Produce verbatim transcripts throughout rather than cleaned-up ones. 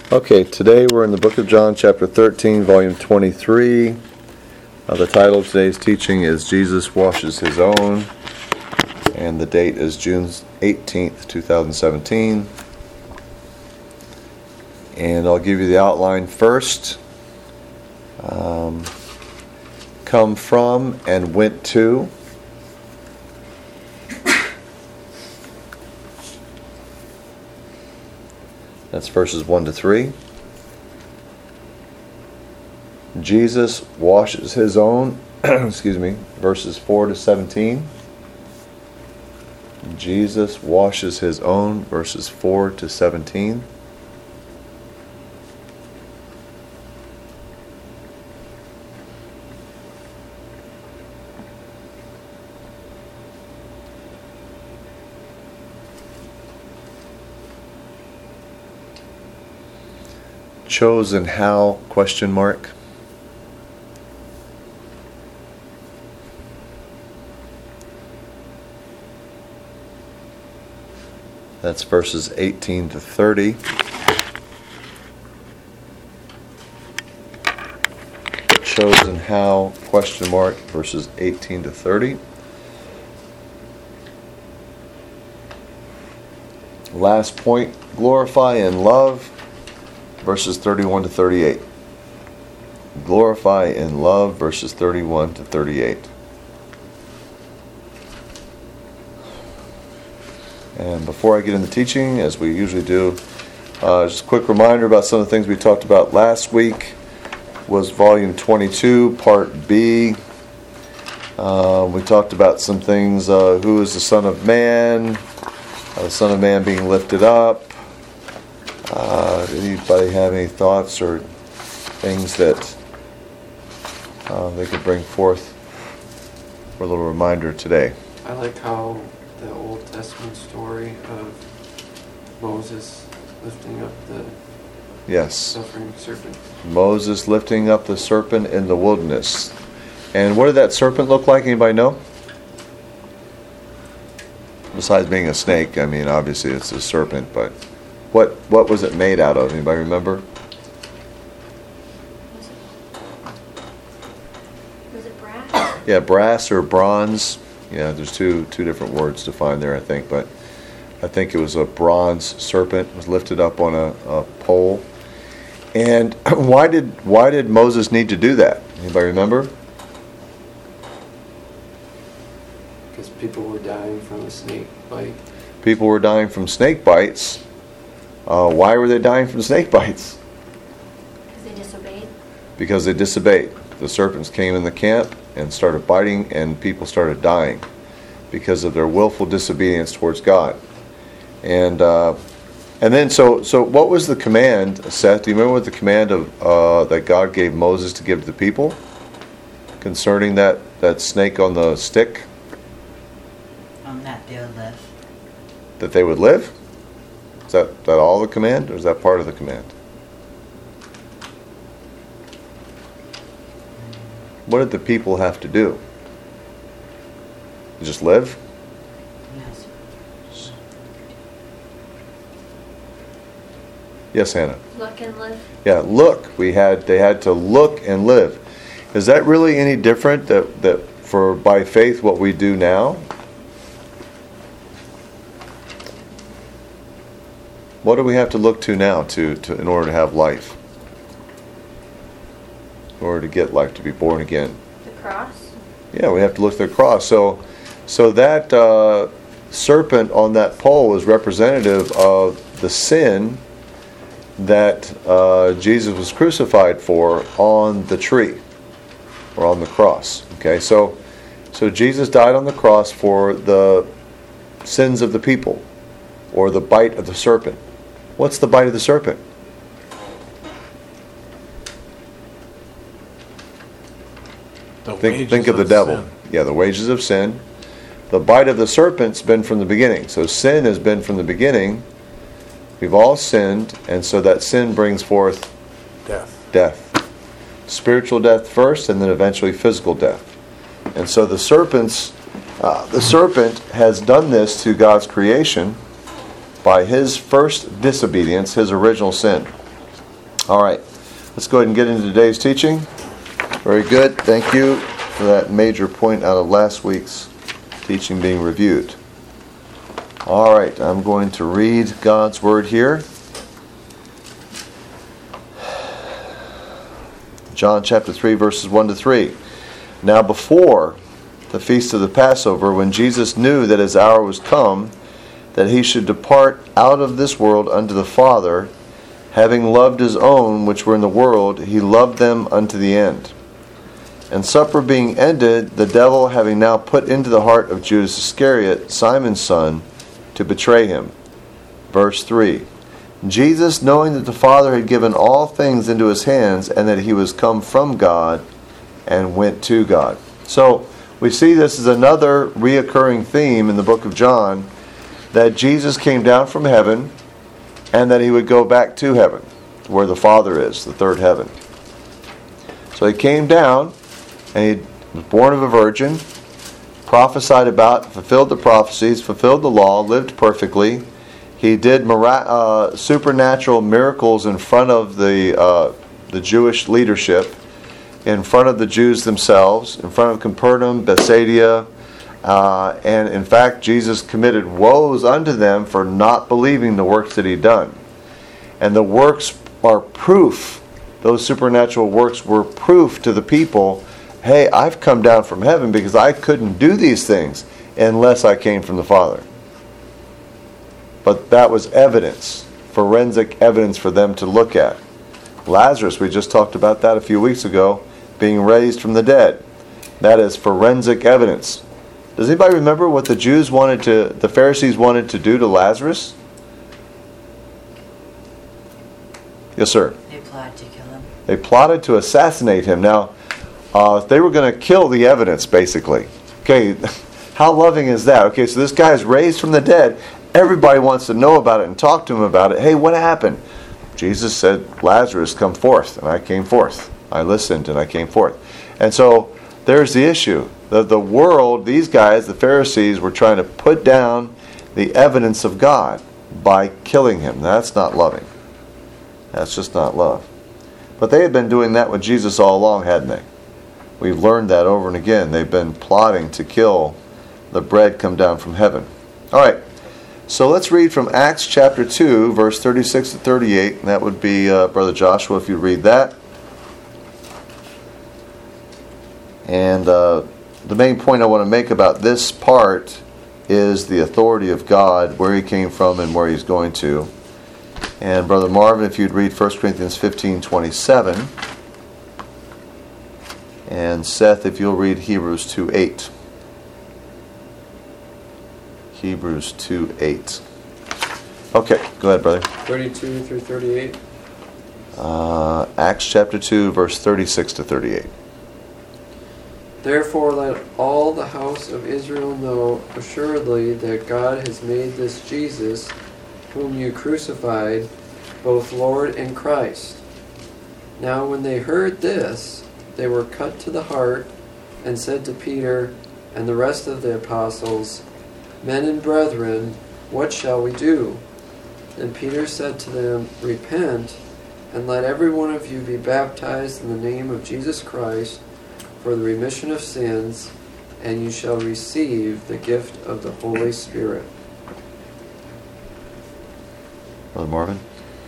Okay, today we're in the book of John, chapter thirteen, volume twenty-three. Uh, the title of today's teaching is Jesus Washes His Own, and the date is June eighteenth, twenty seventeen. And I'll give you the outline first. Um, come from and went to. That's verses one to three. Jesus washes his own, excuse me, verses four to seventeen. Jesus washes his own, verses four to seventeen. Chosen how, question mark. That's verses eighteen to thirty. Chosen how, question mark, verses eighteen to thirty. Last point, glorify and love. Verses thirty-one to thirty-eight. Glorify in love, verses thirty-one to thirty-eight. And before I get into teaching, as we usually do, uh, just a quick reminder about some of the things we talked about last week. Was volume twenty-two, part B. Uh, we talked about some things. Uh, who is the Son of Man? Uh, the Son of Man being lifted up. Uh, anybody have any thoughts or things that uh, they could bring forth for a little reminder today? I like how the Old Testament story of Moses lifting up the yes. suffering serpent. Moses lifting up the serpent in the wilderness. And what did that serpent look like? Anybody know? Besides being a snake, I mean, obviously it's a serpent, but What what was it made out of? Anybody remember? Was it brass? Yeah, brass or bronze. Yeah, there's two two different words to find there, I think. But I think it was a bronze serpent. It was lifted up on a, a pole. And why did why did Moses need to do that? Anybody remember? Because people were dying from a snake bite. People were dying from snake bites. Uh, why were they dying from snake bites? Because they disobeyed. Because they disobeyed. The serpents came in the camp and started biting, and people started dying because of their willful disobedience towards God. And uh, and then so so what was the command, Seth? Do you remember what the command of uh, that God gave Moses to give to the people concerning that, that snake on the stick? On that they would live. That they would live? Is that, that all the command, or is that part of the command? What did the people have to do? Just live? Yes. Yes, Hannah. Look and live. Yeah, look. We had they had to look and live. Is that really any different that, that for by faith what we do now? What do we have to look to now to, to in order to have life? In order to get life, to be born again? The cross. Yeah, we have to look to the cross. So, so that uh, serpent on that pole is representative of the sin that uh, Jesus was crucified for on the tree or on the cross. Okay, so so Jesus died on the cross for the sins of the people, or the bite of the serpent. What's the bite of the serpent? The Think, think of the devil. sin. Yeah, the wages of sin. The bite of the serpent's been from the beginning. So sin has been from the beginning. We've all sinned, and so that sin brings forth Death. death. Spiritual death first, and then eventually physical death. And so the serpent's uh, the serpent has done this to God's creation by his first disobedience, his original sin. All right, let's go ahead and get into today's teaching. Very good. Thank you for that major point out of last week's teaching being reviewed. All right, I'm going to read God's Word here. John chapter three, verses one to three. Now before the feast of the Passover, when Jesus knew that his hour was come, that he should depart out of this world unto the Father, having loved his own which were in the world, he loved them unto the end. And supper being ended, the devil having now put into the heart of Judas Iscariot, Simon's son, to betray him. Verse three. Jesus, knowing that the Father had given all things into his hands, and that he was come from God, and went to God. So, we see this is another reoccurring theme in the book of John, that Jesus came down from heaven, and that he would go back to heaven, where the Father is, the third heaven. So he came down, and he was born of a virgin, prophesied about, fulfilled the prophecies, fulfilled the law, lived perfectly. He did mira- uh, supernatural miracles in front of the uh, the Jewish leadership, in front of the Jews themselves, in front of Capernaum, Bethsaida, uh, and in fact, Jesus committed woes unto them for not believing the works that he'd done. And the works are proof. Those supernatural works were proof to the people. Hey, I've come down from heaven because I couldn't do these things unless I came from the Father. But that was evidence, forensic evidence for them to look at. Lazarus, we just talked about that a few weeks ago, being raised from the dead. That is forensic evidence. Does anybody remember what the Jews wanted to, the Pharisees wanted to do to Lazarus? Yes, sir. They plotted to kill him. They plotted to assassinate him. Now, uh, they were going to kill the evidence, basically. Okay, how loving is that? Okay, so this guy is raised from the dead. Everybody wants to know about it and talk to him about it. Hey, what happened? Jesus said, Lazarus, come forth. And I came forth. I listened and I came forth. And so there's the issue. The, the world, these guys, the Pharisees, were trying to put down the evidence of God by killing him. That's not loving. That's just not love. But they had been doing that with Jesus all along, hadn't they? We've learned that over and again. They've been plotting to kill the bread come down from heaven. All right. So let's read from Acts chapter two, verse thirty-six to thirty-eight. And that would be uh, Brother Joshua, if you read that. And uh, the main point I want to make about this part is the authority of God, where he came from and where he's going to. And Brother Marvin, if you'd read First Corinthians fifteen twenty-seven. And Seth, if you'll read Hebrews two eight. Hebrews two eight. Okay, go ahead, brother. thirty-two through thirty-eight. Uh, Acts chapter two, verse thirty-six to thirty-eight. Therefore let all the house of Israel know assuredly that God has made this Jesus, whom you crucified, both Lord and Christ. Now when they heard this, they were cut to the heart, and said to Peter and the rest of the apostles, Men and brethren, what shall we do? Then Peter said to them, Repent, and let every one of you be baptized in the name of Jesus Christ for the remission of sins, and you shall receive the gift of the Holy Spirit. Brother Marvin.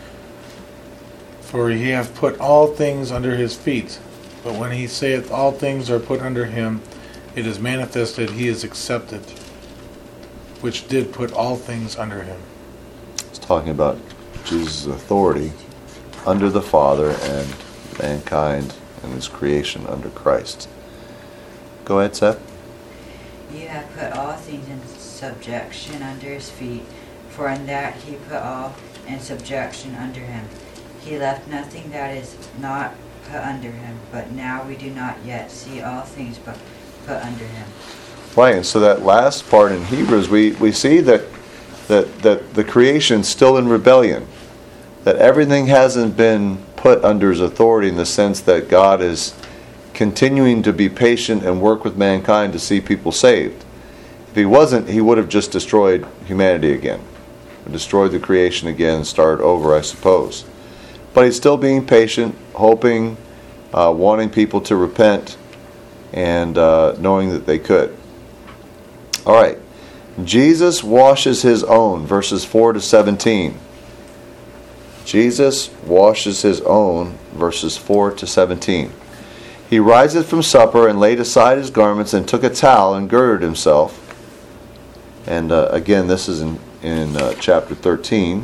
For he hath put all things under his feet. But when he saith all things are put under him, it is manifested he is accepted, which did put all things under him. It's talking about Jesus' authority under the Father and mankind and his creation under Christ. Go ahead, Seth. You have put all things in subjection under his feet, for in that he put all in subjection under him. He left nothing that is not put under him, but now we do not yet see all things but put under him. Right, and so that last part in Hebrews, we, we see that, that, that the creation's still in rebellion. That everything hasn't been put under his authority in the sense that God is continuing to be patient and work with mankind to see people saved. If he wasn't, he would have just destroyed humanity again. Destroyed the creation again and started over, I suppose. but he's still being patient, hoping, uh, wanting people to repent, and uh, knowing that they could. All right. Jesus washes his own, verses four to seventeen. Jesus washes his own, verses four to seventeen. He riseth from supper, and laid aside his garments, and took a towel, and girded himself. And uh, again, this is in, in uh, chapter thirteen,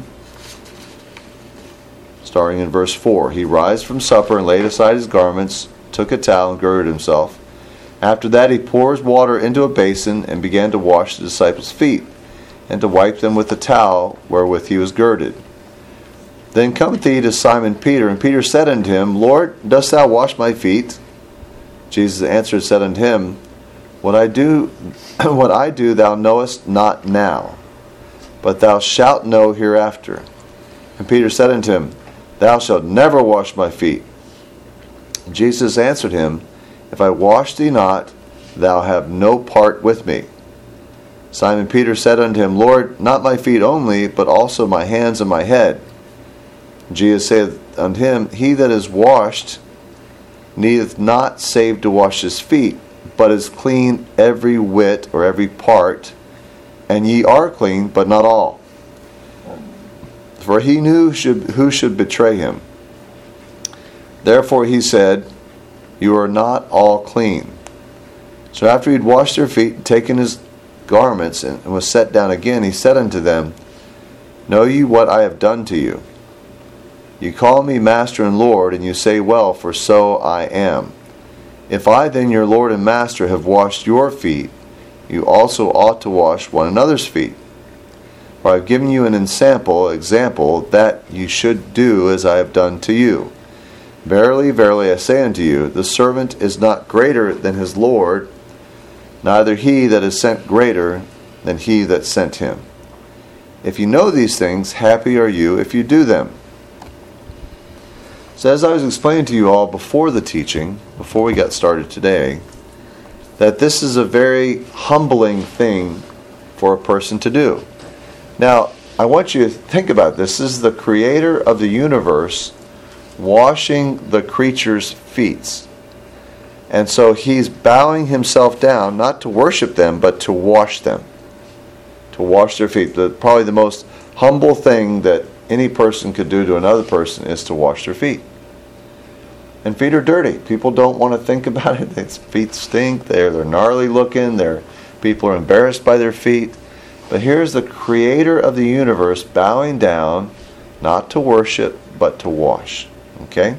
starting in verse four. He rised from supper, and laid aside his garments, took a towel, and girded himself. After that he pours water into a basin, and began to wash the disciples' feet, and to wipe them with the towel wherewith he was girded. Then cometh he to Simon Peter, and Peter said unto him, Lord, dost thou wash my feet? Jesus answered and said unto him, What I do, what I do thou knowest not now, but thou shalt know hereafter. And Peter said unto him, Thou shalt never wash my feet. Jesus answered him, If I wash thee not, thou have no part with me. Simon Peter said unto him, Lord, not my feet only, but also my hands and my head. Jesus saith unto him, He that is washed needeth not save to wash his feet, but is clean every whit, or every part. And ye are clean, but not all. For he knew should, who should betray him. Therefore he said, You are not all clean. So after he had washed their feet, and taken his garments, and was set down again, he said unto them, Know ye what I have done to you? You call me Master and Lord, and you say, Well, for so I am. If I then, your Lord and Master, have washed your feet, you also ought to wash one another's feet. For I have given you an ensample, example, that you should do as I have done to you. Verily, verily, I say unto you, the servant is not greater than his Lord, neither he that is sent greater than he that sent him. If you know these things, happy are you if you do them. So as I was explaining to you all before the teaching, before we got started today, that this is a very humbling thing for a person to do. Now, I want you to think about this. This is the creator of the universe washing the creature's feet. And so he's bowing himself down, not to worship them, but to wash them. To wash their feet. The, probably the most humble thing that any person could do to another person is to wash their feet. And feet are dirty. People don't want to think about it. Their feet stink. They're, they're gnarly looking. They're, people are embarrassed by their feet. But here's the creator of the universe bowing down, not to worship, but to wash. Okay?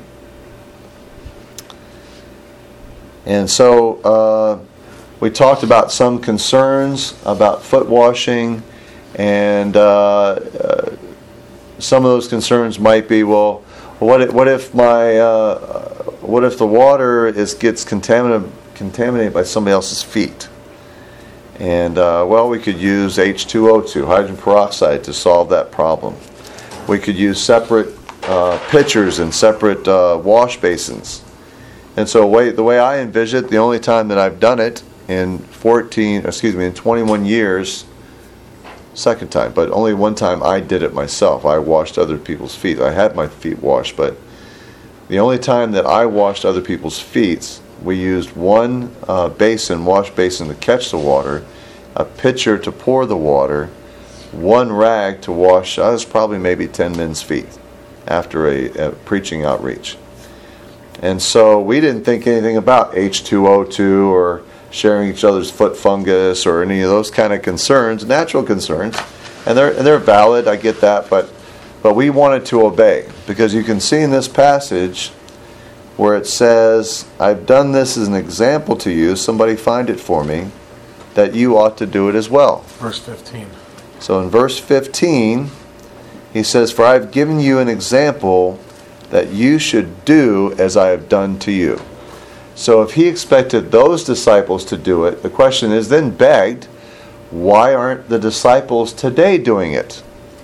And so uh, we talked about some concerns about foot washing, and uh, uh, some of those concerns might be, well, what if, what if my uh, what if the water is gets contaminated contaminated by somebody else's feet? And uh, well, we could use H two O two, hydrogen peroxide, to solve that problem. We could use separate uh, pitchers and separate uh, wash basins. And so, way, the way I envision it, the only time that I've done it in fourteen, excuse me, in twenty-one years, second time, but only one time I did it myself. I washed other people's feet. I had my feet washed, but the only time that I washed other people's feet, we used one uh, basin, wash basin, to catch the water, a pitcher to pour the water, one rag to wash. I was probably maybe ten men's feet after a, a preaching outreach. And so we didn't think anything about H two O two or sharing each other's foot fungus or any of those kind of concerns, natural concerns. And they're, and they're valid, I get that, but, but we wanted to obey. Because you can see in this passage where it says, I've done this as an example to you, somebody find it for me, that you ought to do it as well. Verse fifteen. So in verse fifteen, he says, For I have given you an example that you should do as I have done to you. So if he expected those disciples to do it, the question is then begged, why aren't the disciples today doing it?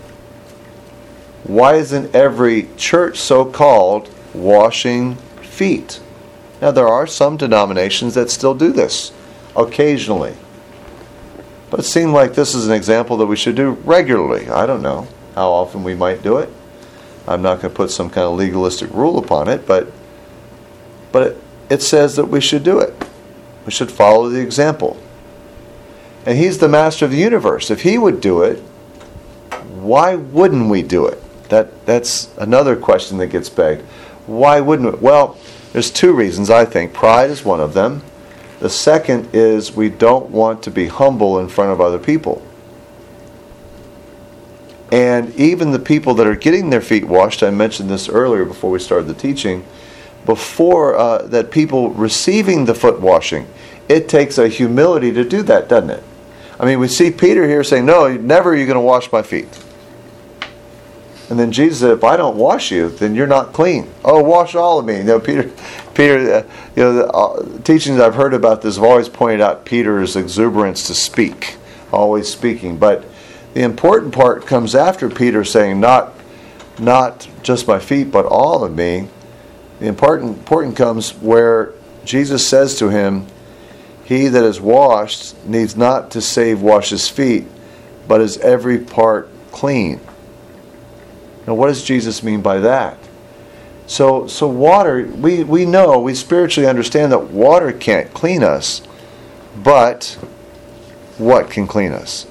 Why isn't every church so-called washing feet? Now there are some denominations that still do this occasionally. But it seemed like this is an example that we should do regularly. I don't know how often we might do it. I'm not going to put some kind of legalistic rule upon it, but but it, it says that we should do it. We should follow the example. And He's the master of the universe. If He would do it, why wouldn't we do it? That that's another question that gets begged. Why wouldn't we? Well, there's two reasons, I think. Pride is one of them. The second is we don't want to be humble in front of other people. And even the people that are getting their feet washed, I mentioned this earlier before we started the teaching, before uh, that people receiving the foot washing, it takes a humility to do that, doesn't it? I mean, we see Peter here saying, no, never are you going to wash my feet. And then Jesus said, if I don't wash you, then you're not clean. Oh, wash all of me. You know, Peter, Peter, uh, you know, the uh, teachings I've heard about this have always pointed out Peter's exuberance to speak, always speaking. But the important part comes after Peter saying, not, not just my feet, but all of me. The important, important comes where Jesus says to him, he that is washed needs not to save wash his feet, but is every part clean. Now, what does Jesus mean by that? So, so water, we, we know, we spiritually understand that water can't clean us, but what can clean us?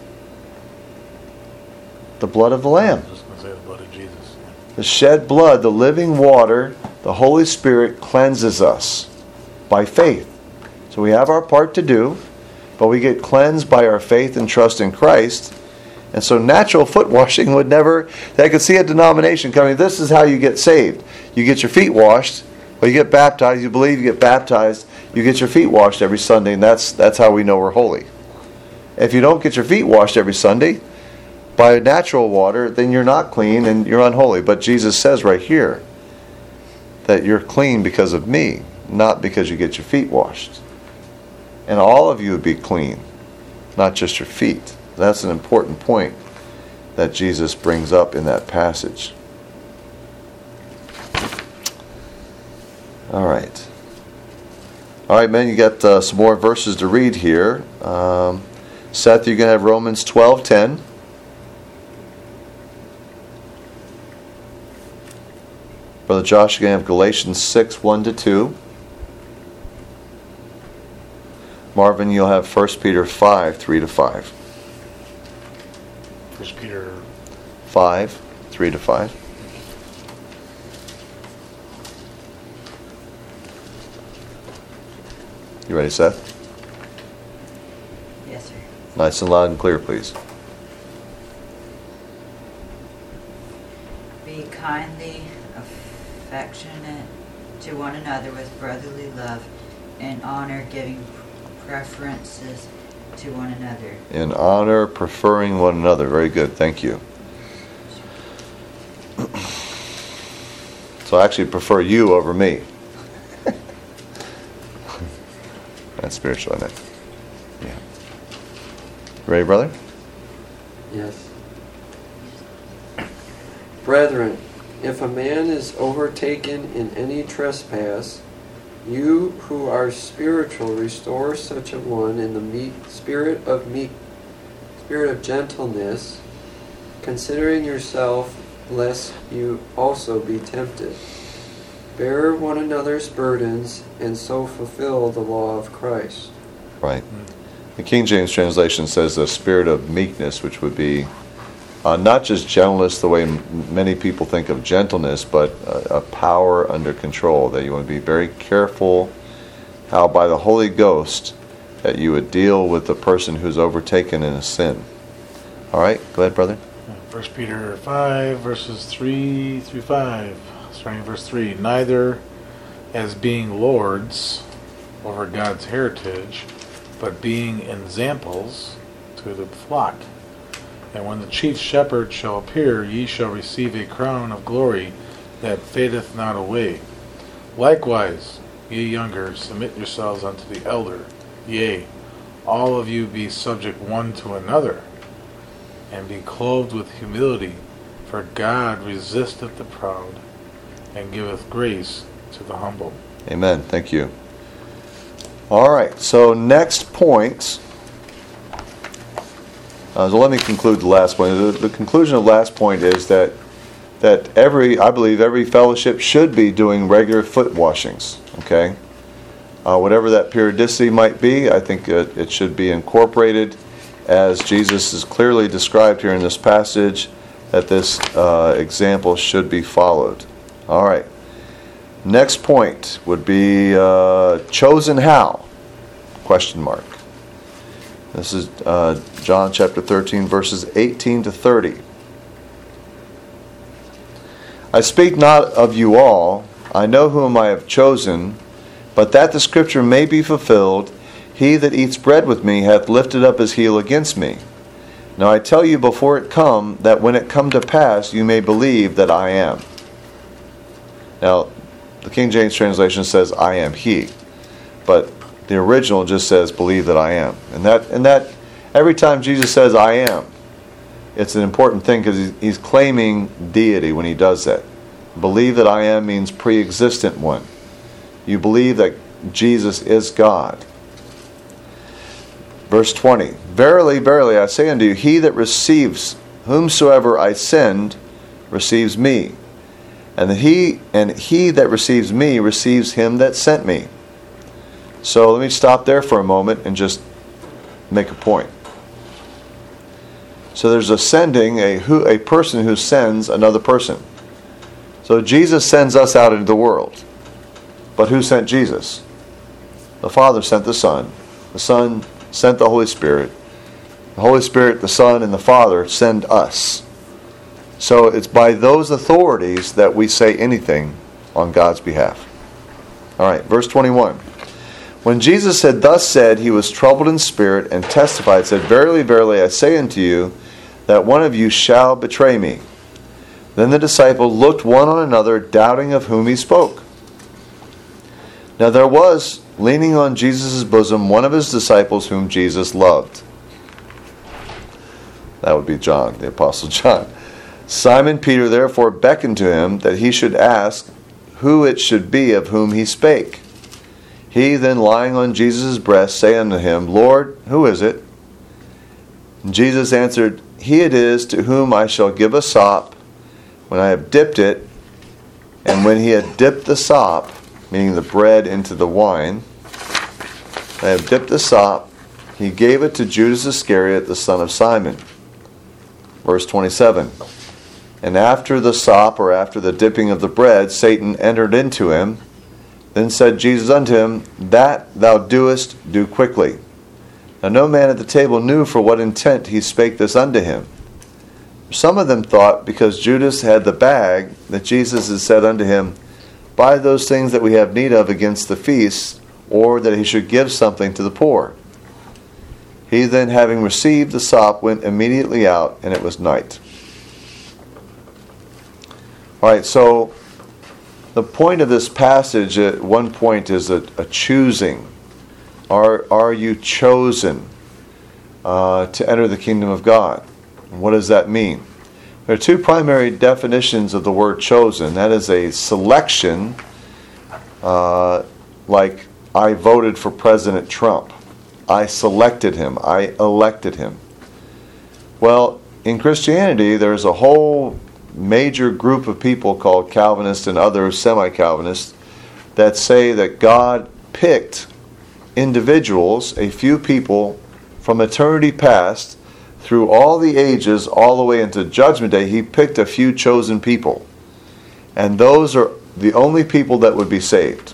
The blood of the Lamb. I was just going to say the blood of Jesus. The shed blood, the living water, the Holy Spirit cleanses us by faith. So we have our part to do, but we get cleansed by our faith and trust in Christ. And so natural foot washing would never, I could see a denomination coming, this is how you get saved. You get your feet washed, or you get baptized, you believe, you get baptized, you get your feet washed every Sunday, and that's that's how we know we're holy. If you don't get your feet washed every Sunday by natural water, then you're not clean and you're unholy. But Jesus says right here that you're clean because of me, not because you get your feet washed. And all of you would be clean, not just your feet. That's an important point that Jesus brings up in that passage. All right. All right, man, you got uh, some more verses to read here. Um, Seth, you're going to have Romans twelve ten. Brother Josh, you're going to have Galatians six one to two. Marvin, you'll have First Peter five three to five. First Peter five three to five. You ready, Seth? Yes, sir. Nice and loud and clear, please. Be kindly affectionate to one another with brotherly love and honor, giving preferences to one another. In honor, preferring one another. Very good. Thank you. So I actually prefer you over me. That's spiritual, isn't it? Yeah. Ready, brother? Yes. Brethren, if a man is overtaken in any trespass, you who are spiritual restore such a one in the meek spirit of meek spirit of gentleness, considering yourself, lest you also be tempted. Bear one another's burdens, and so fulfill the law of Christ. Right. The King James translation says a spirit of meekness, which would be uh, not just gentleness the way m- many people think of gentleness, but a, a power under control, that you want to be very careful how by the Holy Ghost that you would deal with the person who's overtaken in a sin. All right, go ahead, brother. First Peter five, verses three through five. Starting verse three. Neither as being lords over God's heritage, but being ensamples to the flock. And when the chief shepherd shall appear, ye shall receive a crown of glory that fadeth not away. Likewise, ye younger, submit yourselves unto the elder. Yea, all of you be subject one to another, and be clothed with humility, for God resisteth the proud, and giveth grace to the humble. Amen. Thank you. All right, so next point. Uh, so let me conclude the last point. The, the conclusion of the last point is that that every, I believe every fellowship should be doing regular foot washings, okay? Uh, whatever that periodicity might be, I think it, it should be incorporated, as Jesus is clearly described here in this passage, that this uh, example should be followed. All right. Next point would be uh, chosen how? Question mark. This is uh, John chapter thirteen, verses eighteen to thirty. I speak not of you all, I know whom I have chosen, but that the scripture may be fulfilled, he that eats bread with me hath lifted up his heel against me. Now I tell you before it come, that when it come to pass, you may believe that I am. Now, the King James translation says, I am he. But the original just says, believe that I am. And that, and that every time Jesus says, I am, it's an important thing because he's, he's claiming deity when he does that. Believe that I am means pre-existent one. You believe that Jesus is God. Verse twenty, Verily, verily, I say unto you, he that receives whomsoever I send receives me. And he and he that receives me receives him that sent me. So let me stop there for a moment and just make a point. So there's a sending, a who a person who sends another person. So Jesus sends us out into the world. But who sent Jesus? The Father sent the Son. The Son sent the Holy Spirit. The Holy Spirit, the Son, and the Father send us. So it's by those authorities that we say anything on God's behalf. All right, verse twenty-one. When Jesus had thus said, he was troubled in spirit and testified, said, Verily, verily, I say unto you, that one of you shall betray me. Then the disciples looked one on another, doubting of whom he spoke. Now there was, leaning on Jesus' bosom, one of his disciples whom Jesus loved. That would be John, the Apostle John. Simon Peter therefore beckoned to him that he should ask who it should be of whom he spake. He then, lying on Jesus' breast, said unto him, Lord, who is it? And Jesus answered, He it is to whom I shall give a sop when I have dipped it. And when he had dipped the sop, meaning the bread, into the wine, I have dipped the sop, he gave it to Judas Iscariot, the son of Simon. Verse twenty-seven. And after the sop, or after the dipping of the bread, Satan entered into him. Then said Jesus unto him, That thou doest, do quickly. Now no man at the table knew for what intent he spake this unto him. Some of them thought, because Judas had the bag, that Jesus had said unto him, Buy those things that we have need of against the feast, or that he should give something to the poor. He then, having received the sop, went immediately out, and it was night. All right, so the point of this passage at one point is a, a choosing. Are, are you chosen uh, to enter the kingdom of God? And what does that mean? There are two primary definitions of the word chosen. That is a selection, uh, like I voted for President Trump. I selected him. I elected him. Well, in Christianity, there's a whole major group of people called Calvinists and other semi-Calvinists that say that God picked individuals, a few people from eternity past, through all the ages, all the way into Judgment Day. He picked a few chosen people. And those are the only people that would be saved.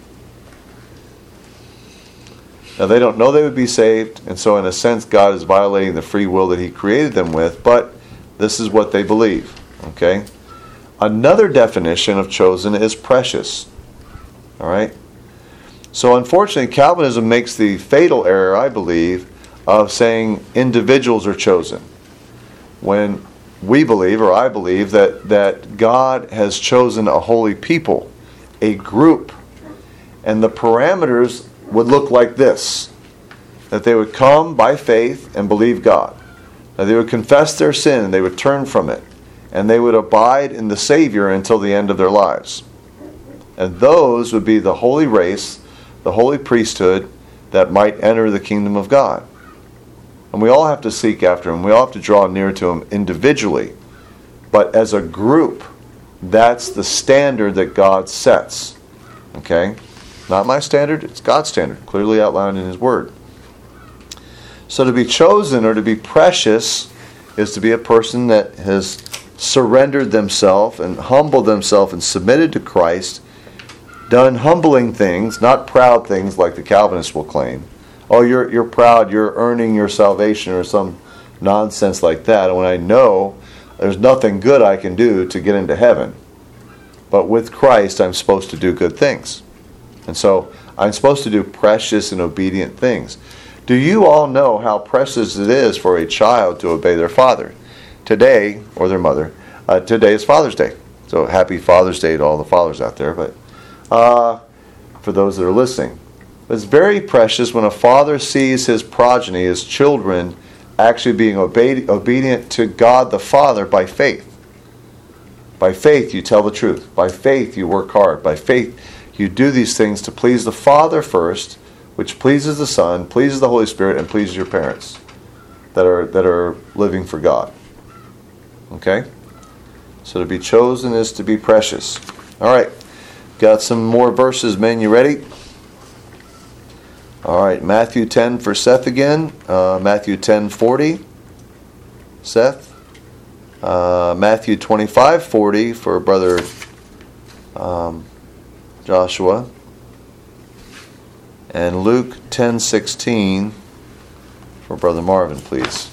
Now, they don't know they would be saved, and so in a sense, God is violating the free will that he created them with, but this is what they believe. Okay? Another definition of chosen is precious. All right? So unfortunately, Calvinism makes the fatal error, I believe, of saying individuals are chosen, when we believe, or I believe, that, that God has chosen a holy people, a group, and the parameters would look like this: that they would come by faith and believe God, that they would confess their sin and they would turn from it, and they would abide in the Savior until the end of their lives. And those would be the holy race, the holy priesthood that might enter the kingdom of God. And we all have to seek after him. We all have to draw near to him individually. But as a group, that's the standard that God sets. Okay? Not my standard, it's God's standard, clearly outlined in His Word. So to be chosen or to be precious is to be a person that has surrendered themselves and humbled themselves and submitted to Christ, done humbling things, not proud things like the Calvinists will claim. Oh, you're you're proud, you're earning your salvation or some nonsense like that. And when I know there's nothing good I can do to get into heaven. But with Christ, I'm supposed to do good things. And so I'm supposed to do precious and obedient things. Do you all know how precious it is for a child to obey their father? Today, or their mother, uh, today is Father's Day. So happy Father's Day to all the fathers out there. But uh, for those that are listening, it's very precious when a father sees his progeny, his children, actually being obeyed, obedient to God the Father by faith. By faith you tell the truth. By faith you work hard. By faith you do these things to please the Father first, which pleases the Son, pleases the Holy Spirit, and pleases your parents that are that are living for God. Okay? So to be chosen is to be precious. All right. Got some more verses, men. You ready? All right. Matthew ten for Seth again. Uh, Matthew ten forty. Seth. Uh, Matthew twenty-five forty for Brother um, Joshua. And Luke ten sixteen for Brother Marvin, please.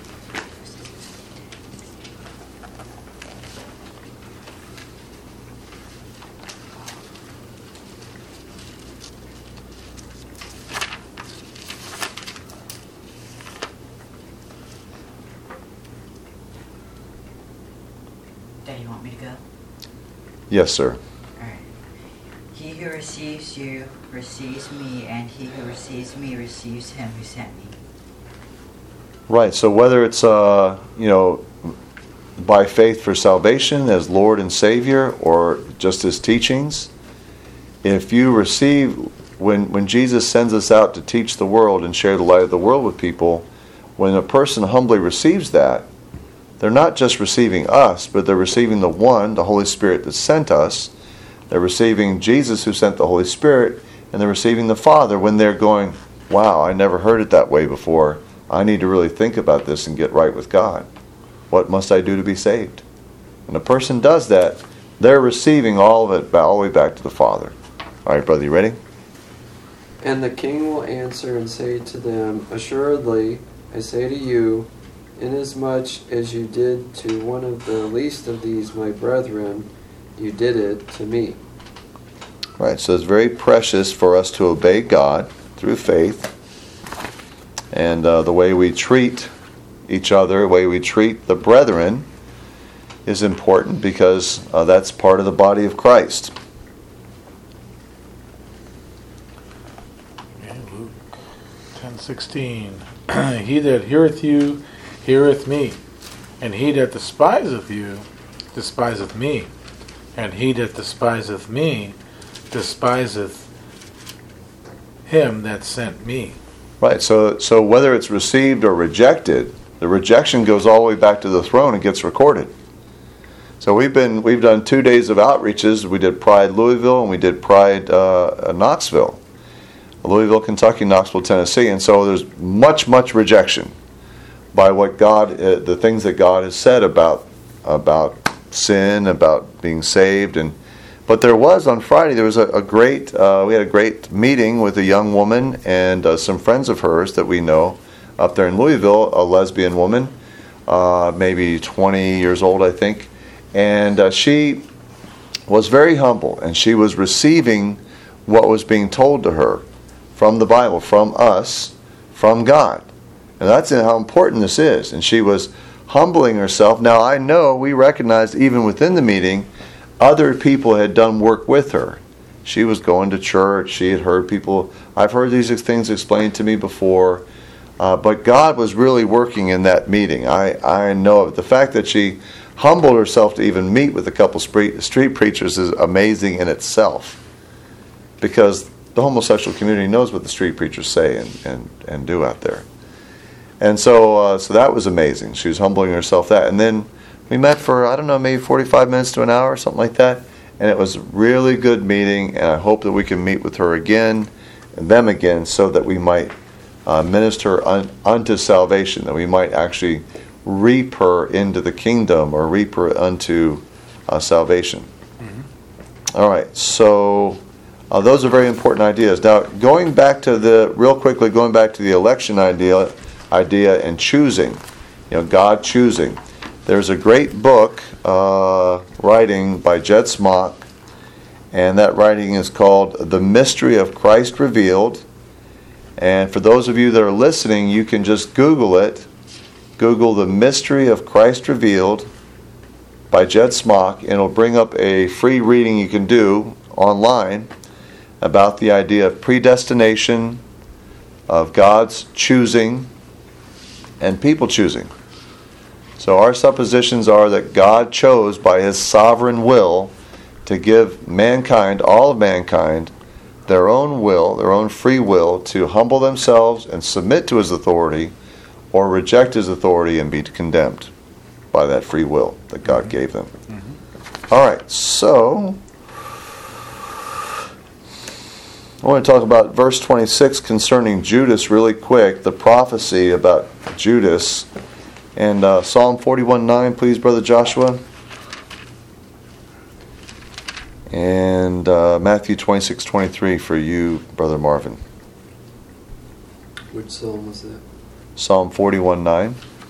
Dad, you want me to go? Yes, sir. Alright. He who receives you receives me, and he who receives me receives him who sent me. Right. So whether it's uh, you know, by faith for salvation as Lord and Savior, or just His teachings, if you receive, when when Jesus sends us out to teach the world and share the light of the world with people, when a person humbly receives that, they're not just receiving us, but they're receiving the one, the Holy Spirit that sent us. They're receiving Jesus who sent the Holy Spirit, and they're receiving the Father when they're going, wow, I never heard it that way before. I need to really think about this and get right with God. What must I do to be saved? When a person does that, they're receiving all of it all the way back to the Father. All right, brother, you ready? And the king will answer and say to them, Assuredly, I say to you, inasmuch as you did to one of the least of these my brethren, you did it to me. Right, so it's very precious for us to obey God through faith. And uh, the way we treat each other, the way we treat the brethren is important because uh, that's part of the body of Christ. Okay, Luke ten sixteen. He that heareth you heareth me, and he that despiseth you despiseth me, and he that despiseth me despiseth him that sent me. Right, so so whether it's received or rejected, the rejection goes all the way back to the throne and gets recorded. So we've been we've done two days of outreaches. We did Pride Louisville and we did Pride uh, Knoxville, Louisville, Kentucky, Knoxville, Tennessee, and so there's much much rejection by what God, uh, the things that God has said about about sin, about being saved, and but there was on Friday there was a, a great uh, we had a great meeting with a young woman and uh, some friends of hers that we know up there in Louisville, a lesbian woman, uh, maybe twenty years old, I think, and uh, she was very humble and she was receiving what was being told to her from the Bible, from us, from God. And that's how important this is. And she was humbling herself. Now I know we recognized even within the meeting, other people had done work with her. She was going to church. She had heard people. I've heard these things explained to me before. Uh, but God was really working in that meeting. I, I know of it. The fact that she humbled herself to even meet with a couple street, street preachers is amazing in itself. Because the homosexual community knows what the street preachers say and, and, and do out there. And so uh, so that was amazing. She was humbling herself that. And then We met for, I don't know, maybe forty-five minutes to an hour, something like that. And it was a really good meeting, and I hope that we can meet with her again, and them again, so that we might uh, minister un- unto salvation, that we might actually reap her into the kingdom, or reap her unto uh, salvation. Mm-hmm. All right, so uh, those are very important ideas. Now, going back to the, real quickly, going back to the election idea, idea and choosing, you know, God choosing. There's a great book, uh, writing by Jed Smock, and that writing is called The Mystery of Christ Revealed. And for those of you that are listening, you can just Google it. Google The Mystery of Christ Revealed by Jed Smock, and it'll bring up a free reading you can do online about the idea of predestination, of God's choosing, and people choosing. So our suppositions are that God chose by His sovereign will to give mankind, all of mankind, their own will, their own free will, to humble themselves and submit to His authority, or reject His authority and be condemned by that free will that God gave them. Mm-hmm. All right, so I want to talk about verse twenty-six concerning Judas really quick, the prophecy about Judas. And uh, Psalm forty-one nine, please, Brother Joshua. And uh, Matthew twenty-six twenty-three for you, Brother Marvin. Which psalm was that? Psalm forty-one nine.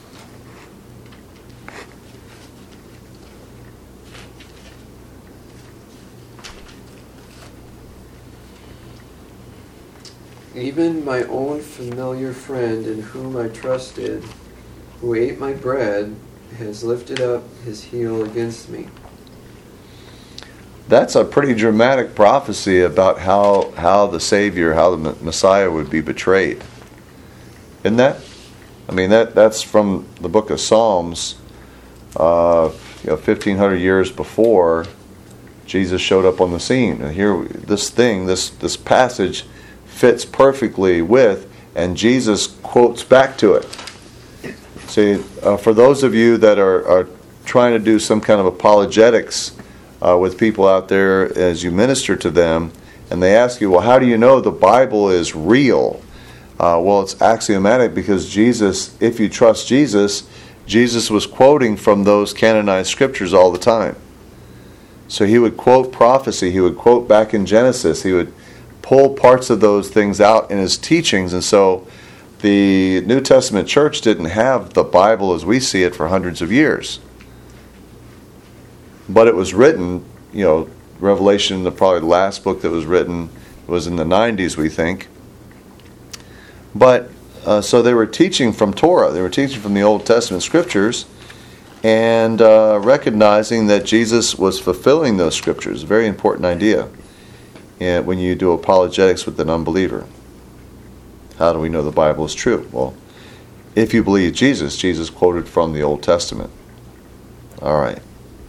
Even my own familiar friend in whom I trusted, who ate my bread, has lifted up his heel against me. That's a pretty dramatic prophecy about how, how the Savior, how the Messiah would be betrayed. Isn't that? I mean, that that's from the book of Psalms, uh, you know, fifteen hundred years before Jesus showed up on the scene. And here, this thing, this, this passage fits perfectly with, and Jesus quotes back to it. See, uh, for those of you that are, are trying to do some kind of apologetics uh, with people out there as you minister to them, and they ask you, well, how do you know the Bible is real? Uh, well, it's axiomatic because Jesus, if you trust Jesus, Jesus was quoting from those canonized scriptures all the time. So he would quote prophecy, he would quote back in Genesis, he would pull parts of those things out in his teachings, and so the New Testament church didn't have the Bible as we see it for hundreds of years. But it was written, you know, Revelation, the probably the last book that was written was in the nineties, we think. But, uh, so they were teaching from Torah, they were teaching from the Old Testament scriptures, and uh, recognizing that Jesus was fulfilling those scriptures. A very important idea and when you do apologetics with an unbeliever. How do we know the Bible is true? Well, if you believe Jesus, Jesus quoted from the Old Testament. All right.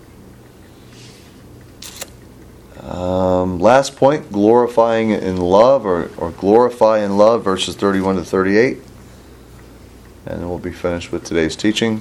Um, last point, glorifying in love, or, or glorify in love, verses thirty-one to thirty-eight. And then we'll be finished with today's teaching.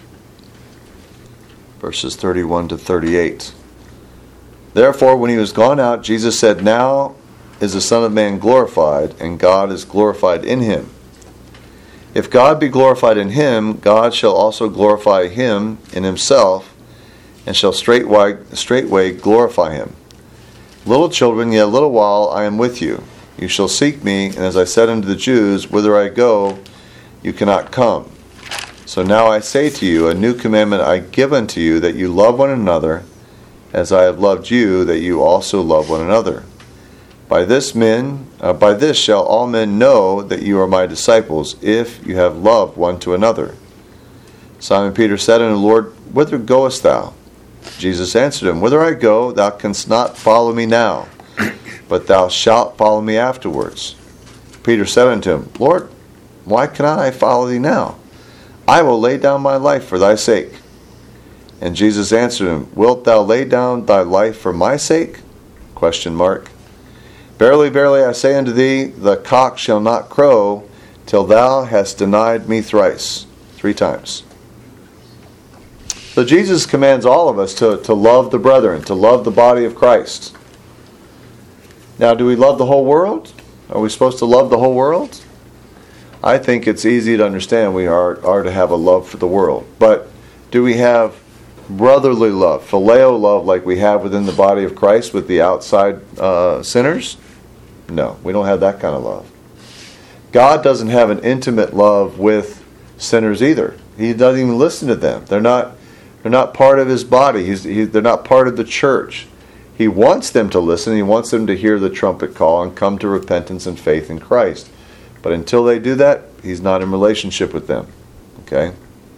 Verses thirty-one to thirty-eight. Therefore, when he was gone out, Jesus said, now is the Son of Man glorified, and God is glorified in him. If God be glorified in him, God shall also glorify him in himself, and shall straightway, straightway glorify him. Little children, yet a little while I am with you. You shall seek me, and as I said unto the Jews, whither I go, you cannot come. So now I say to you, a new commandment I give unto you, that you love one another, as I have loved you, that you also love one another. By this men, uh, by this shall all men know that you are my disciples, if you have loved one to another. Simon Peter said unto the Lord, whither goest thou? Jesus answered him, whither I go, thou canst not follow me now, but thou shalt follow me afterwards. Peter said unto him, Lord, why cannot I follow thee now? I will lay down my life for thy sake. And Jesus answered him, wilt thou lay down thy life for my sake? Question mark. Verily, verily, I say unto thee, the cock shall not crow till thou hast denied me thrice. Three times. So Jesus commands all of us to, to love the brethren, to love the body of Christ. Now, do we love the whole world? Are we supposed to love the whole world? I think it's easy to understand we are, are to have a love for the world. But do we have brotherly love, phileo love, like we have within the body of Christ with the outside uh, sinners? No, we don't have that kind of love. God doesn't have an intimate love with sinners either. He doesn't even listen to them. They're not, they're not part of His body. He's, he, they're not part of the church. He wants them to listen. He wants them to hear the trumpet call and come to repentance and faith in Christ. But until they do that, He's not in relationship with them. Okay?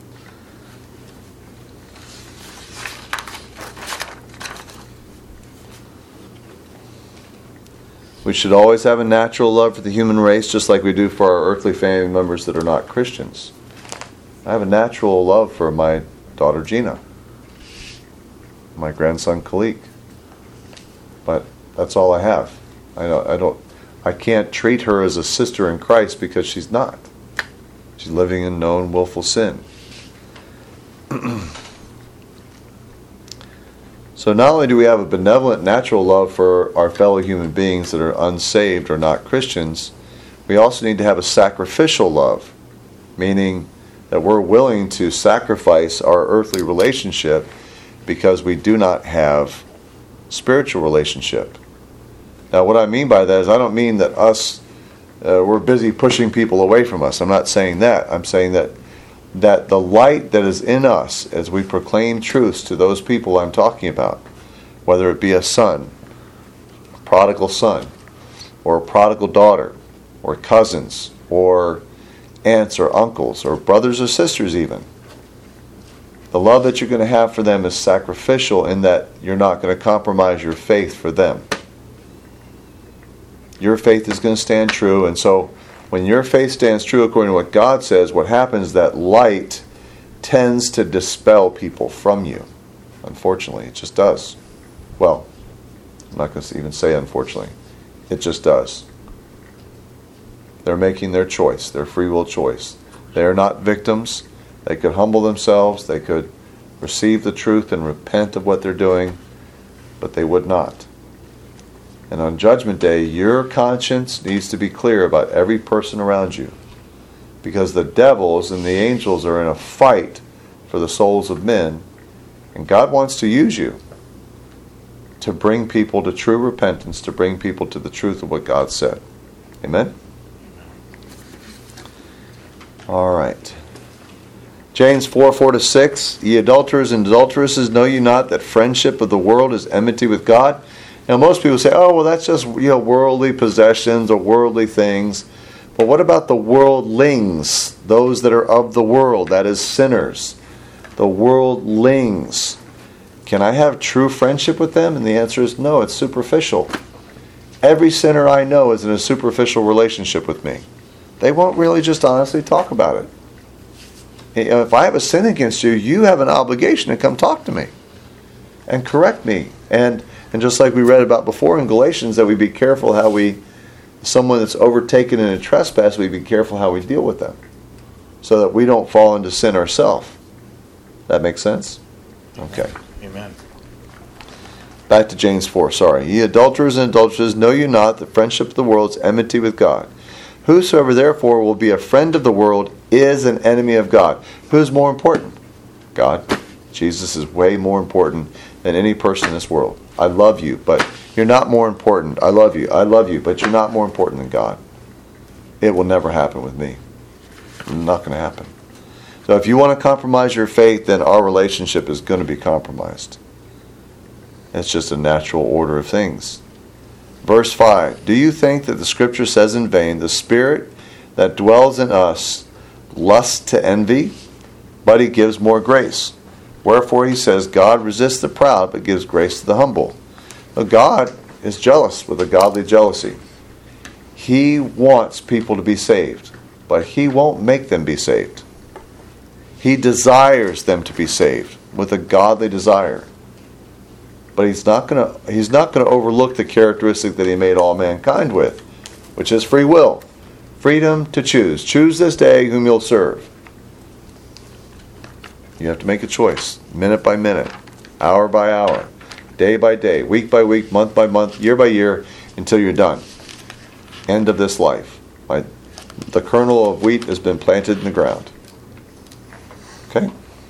We should always have a natural love for the human race, just like we do for our earthly family members that are not Christians. I have a natural love for my daughter Gina, my grandson Khalik. But that's all I have. I don't, I don't, I can't treat her as a sister in Christ because she's not. She's living in known willful sin. So not only do we have a benevolent natural love for our fellow human beings that are unsaved or not Christians, we also need to have a sacrificial love, meaning that we're willing to sacrifice our earthly relationship because we do not have spiritual relationship. Now what I mean by that is I don't mean that us, uh, we're busy pushing people away from us. I'm not saying that. I'm saying that that the light that is in us as we proclaim truths to those people I'm talking about, whether it be a son, a prodigal son, or a prodigal daughter, or cousins, or aunts or uncles, or brothers or sisters even, the love that you're going to have for them is sacrificial in that you're not going to compromise your faith for them. Your faith is going to stand true, and so when your faith stands true according to what God says, what happens is that light tends to dispel people from you. Unfortunately, it just does. Well, I'm not going to even say unfortunately. It just does. They're making their choice, their free will choice. They are not victims. They could humble themselves. They could receive the truth and repent of what they're doing, but they would not. And on Judgment Day, your conscience needs to be clear about every person around you. Because the devils and the angels are in a fight for the souls of men. And God wants to use you to bring people to true repentance, to bring people to the truth of what God said. Amen? All right. James four, four to six. Ye adulterers and adulteresses, know ye not that friendship of the world is enmity with God? Now most people say, oh, well, that's just, you know, worldly possessions or worldly things. But what about the worldlings, those that are of the world, that is sinners? The worldlings. Can I have true friendship with them? And the answer is no, it's superficial. Every sinner I know is in a superficial relationship with me. They won't really just honestly talk about it. If I have a sin against you, you have an obligation to come talk to me and correct me. And And just like we read about before in Galatians, that we be careful how we, someone that's overtaken in a trespass, we be careful how we deal with them, so that we don't fall into sin ourselves. That makes sense? Okay. Amen. Back to James four, sorry. Ye adulterers and adulteresses, know you not that friendship of the world is enmity with God? Whosoever therefore will be a friend of the world is an enemy of God. Who's more important? God. Jesus is way more important than any person in this world. I love you, but you're not more important. I love you. I love you, but you're not more important than God. It will never happen with me. It's not going to happen. So if you want to compromise your faith, then our relationship is going to be compromised. It's just a natural order of things. Verse five. Do you think that the Scripture says in vain, the Spirit that dwells in us lusts to envy, but He gives more grace? Wherefore He says, God resists the proud, but gives grace to the humble. Now, God is jealous with a godly jealousy. He wants people to be saved, but He won't make them be saved. He desires them to be saved with a godly desire. But He's not going to He's not going to overlook the characteristic that He made all mankind with, which is free will. Freedom to choose. Choose this day whom you'll serve. You have to make a choice, minute by minute, hour by hour, day by day, week by week, month by month, year by year, until you're done. End of this life. Right? The kernel of wheat has been planted in the ground. Okay?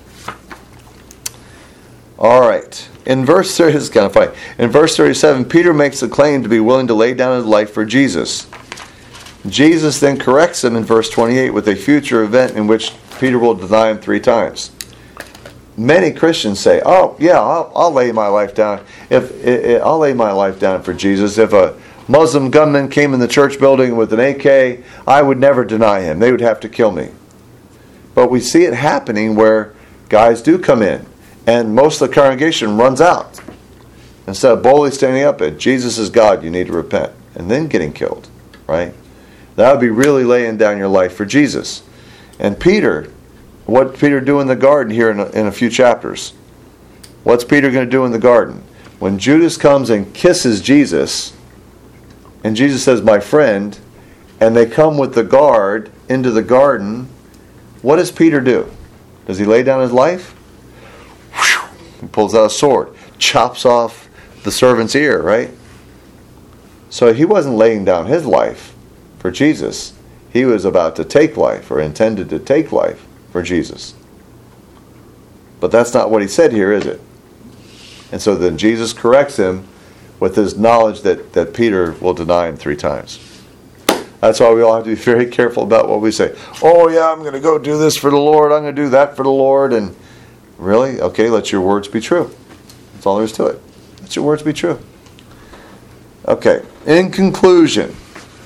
All right. In verse thirty, this is kind of funny. In verse thirty-seven, Peter makes the claim to be willing to lay down his life for Jesus. Jesus then corrects him in verse twenty-eight with a future event in which Peter will deny him three times. Many Christians say, "Oh, yeah, I'll, I'll lay my life down. If, if I'll lay my life down for Jesus. If a Muslim gunman came in the church building with an A K, I would never deny him. They would have to kill me." But we see it happening where guys do come in, and most of the congregation runs out. Instead of boldly standing up at Jesus is God, you need to repent, and then getting killed, right? That would be really laying down your life for Jesus. And Peter, what did Peter do in the garden here in a, in a few chapters? What's Peter going to do in the garden? When Judas comes and kisses Jesus, and Jesus says, "My friend," and they come with the guard into the garden, what does Peter do? Does he lay down his life? He pulls out a sword, chops off the servant's ear, right? So he wasn't laying down his life for Jesus. He was about to take life, or intended to take life for Jesus. But that's not what he said here, is it? And so then Jesus corrects him with his knowledge that, that Peter will deny him three times. That's why we all have to be very careful about what we say. Oh yeah, I'm going to go do this for the Lord. I'm going to do that for the Lord. And really? Okay, let your words be true. That's all there is to it. Let your words be true. Okay, in conclusion.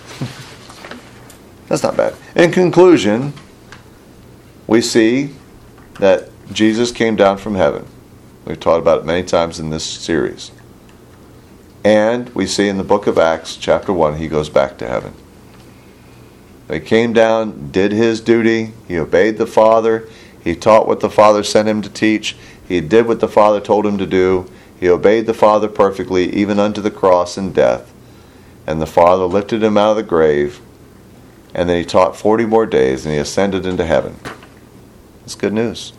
That's not bad. In conclusion, we see that Jesus came down from heaven. We've taught about it many times in this series. And we see in the book of Acts, chapter one, he goes back to heaven. He came down, did his duty, he obeyed the Father, he taught what the Father sent him to teach, he did what the Father told him to do, he obeyed the Father perfectly, even unto the cross and death. And the Father lifted him out of the grave, and then he taught forty more days, and he ascended into heaven. That's good news.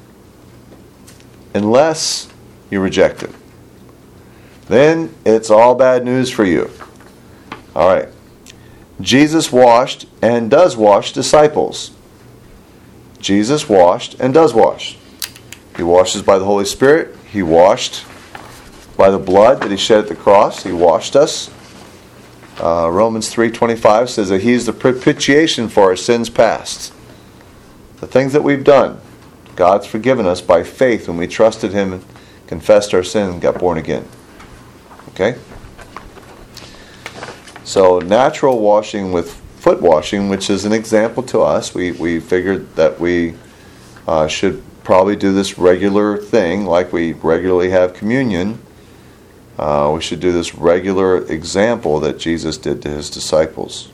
Unless you reject it, then it's all bad news for you. All right. Jesus washed and does wash disciples. Jesus washed and does wash. He washes by the Holy Spirit. He washed by the blood that he shed at the cross. He washed us. Uh, Romans three twenty-five says that he is the propitiation for our sins past. The things that we've done, God's forgiven us by faith when we trusted him and confessed our sin and got born again. Okay? So natural washing with foot washing, which is an example to us, we, we figured that we uh, should probably do this regular thing like we regularly have communion. Uh, we should do this regular example that Jesus did to his disciples.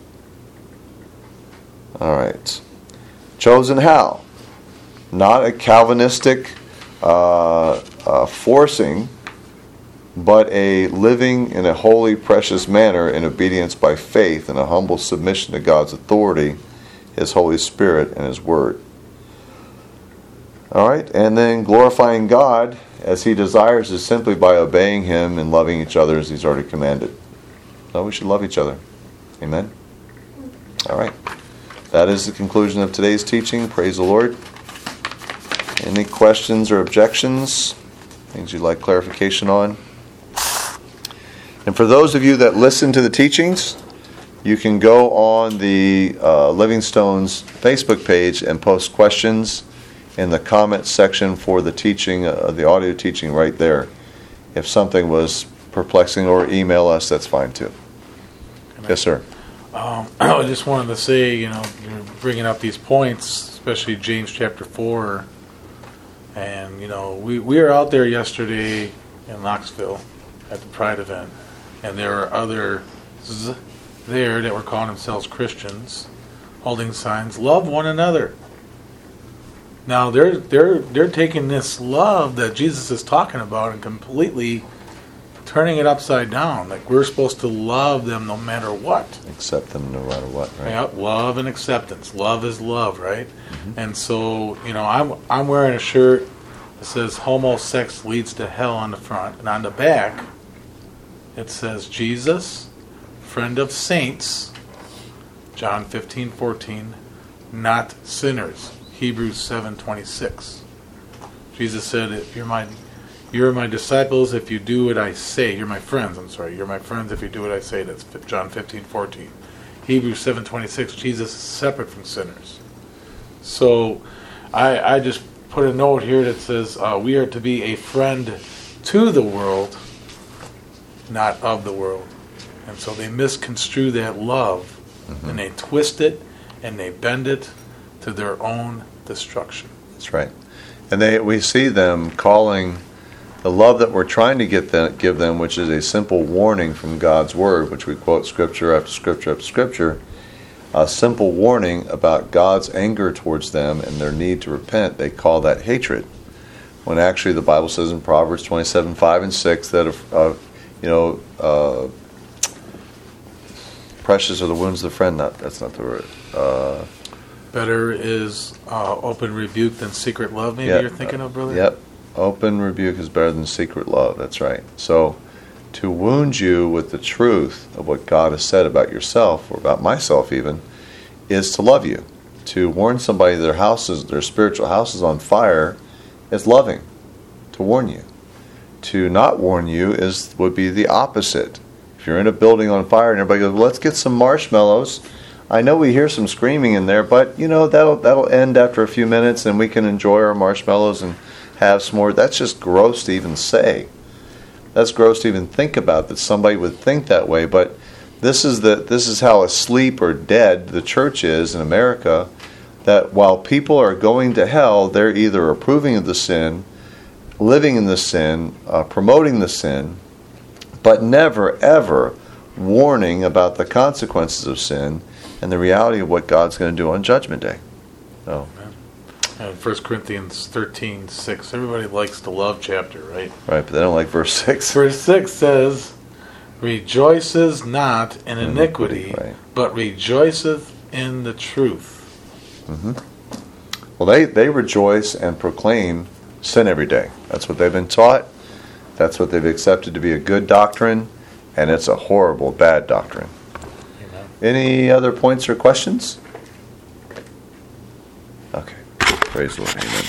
All right. Chosen how? Not a Calvinistic uh, uh, forcing, but a living in a holy, precious manner in obedience by faith and a humble submission to God's authority, his Holy Spirit, and his Word. All right, and then glorifying God as he desires is simply by obeying him and loving each other as he's already commanded. So we should love each other. Amen? All right. That is the conclusion of today's teaching. Praise the Lord. Any questions or objections? Things you'd like clarification on? And for those of you that listen to the teachings, you can go on the uh, Living Stones Facebook page and post questions in the comment section for the teaching, uh, the audio teaching right there. If something was perplexing, or email us, that's fine too. Amen. Yes, sir. Um, I just wanted to say, you know, you're bringing up these points, especially James chapter four. And, you know, we, we were out there yesterday in Knoxville at the Pride event. And there were others there that were calling themselves Christians, holding signs, "Love one another." Now they're they're they're taking this love that Jesus is talking about and completely turning it upside down. Like we're supposed to love them no matter what. Accept them no matter what, right? Yeah, love and acceptance. Love is love, right? Mm-hmm. And so, you know, I'm I'm wearing a shirt It says homosex leads to hell on the front, and on the back it says Jesus, friend of saints, John fifteen fourteen, not sinners, Hebrews seven twenty-six. Jesus said, "If you're my, you're my disciples if you do what I say. You're my friends. I'm sorry. You're my friends if you do what I say." That's John fifteen fourteen. Hebrews seven twenty-six. Jesus is separate from sinners. So, I I just put a note here that says uh, we are to be a friend to the world, not of the world. And so they misconstrue that love, mm-hmm. and they twist it and they bend it to their own destruction. That's right. And they we see them calling the love that we're trying to get them, give them, which is a simple warning from God's Word, which we quote scripture after scripture after scripture, a simple warning about God's anger towards them and their need to repent. They call that hatred, when actually the Bible says in Proverbs twenty-seven, five and six that uh, you know uh, precious are the wounds of the friend. Not that's not the word. Uh, Better is uh, open rebuke than secret love, maybe yep, you're thinking of, brother? Yep. Open rebuke is better than secret love. That's right. So, to wound you with the truth of what God has said about yourself, or about myself even, is to love you. To warn somebody their house is, their spiritual house is on fire is loving. To warn you. To not warn you is would be the opposite. If you're in a building on fire and everybody goes, well, let's get some marshmallows. I know we hear some screaming in there, but you know that'll that'll end after a few minutes, and we can enjoy our marshmallows and have some more. That's just gross to even say. That's gross to even think about, that somebody would think that way. But this is the this is how asleep or dead the church is in America. That while people are going to hell, they're either approving of the sin, living in the sin, uh, promoting the sin, but never ever warning about the consequences of sin and the reality of what God's going to do on Judgment Day. So, and First Corinthians thirteen six. Everybody likes the love chapter, right? right, but they don't like verse six. Verse six says, rejoices not in iniquity, iniquity right. but rejoiceth in the truth. Mm-hmm. Well, they, they rejoice and proclaim sin every day. That's what they've been taught. That's what they've accepted to be a good doctrine, and it's a horrible, bad doctrine. Amen. Any other points or questions? Okay. Praise the Lord. Amen.